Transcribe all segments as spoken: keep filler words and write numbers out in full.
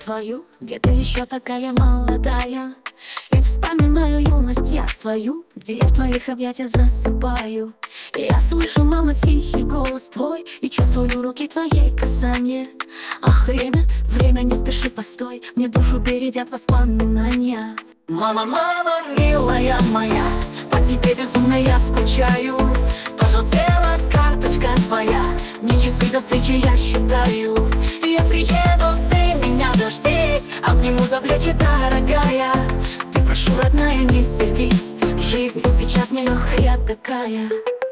твою, где ты еще такая молодая. И вспоминаю юность я свою, где я в твоих объятиях засыпаю. И я слышу, мама, тихий голос твой, и чувствую руки твоей касания. Ах, время, время, не спеши, постой, мне душу бередят воспоминания. Мама, мама, милая моя, по тебе безумно я скучаю. Пожелтела карточка твоя, не часы до встречи я считаю. Я приеду, ты меня дождись, обниму за плечи, дорогая. Ты, прошу, родная, не сердись, жизнь сейчас нелегкая такая.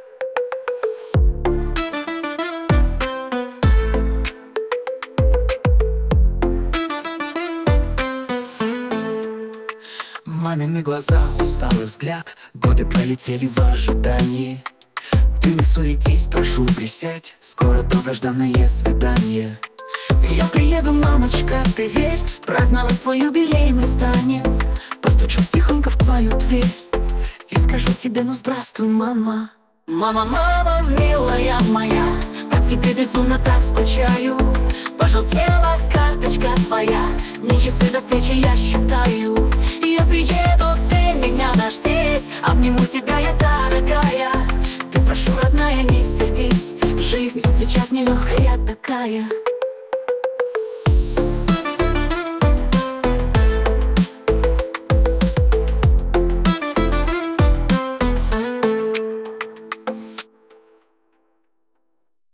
Мамины глаза, усталый взгляд, годы пролетели в ожидании. Ты не суетись, прошу, присядь, скоро долгожданное свидание. Я приеду, мамочка, ты верь, праздновать твой юбилей мы станем. Постучусь тихонько в твою дверь и скажу тебе: ну здравствуй, мама. Мама, мама, милая моя, по тебе безумно так скучаю. Пожелтела карточка твоя, не часы до встречи я считаю. Я приеду, ты меня дождись, обниму тебя я, дорогая. Ты, прошу, родная, не сердись, жизнь сейчас нелегкая такая.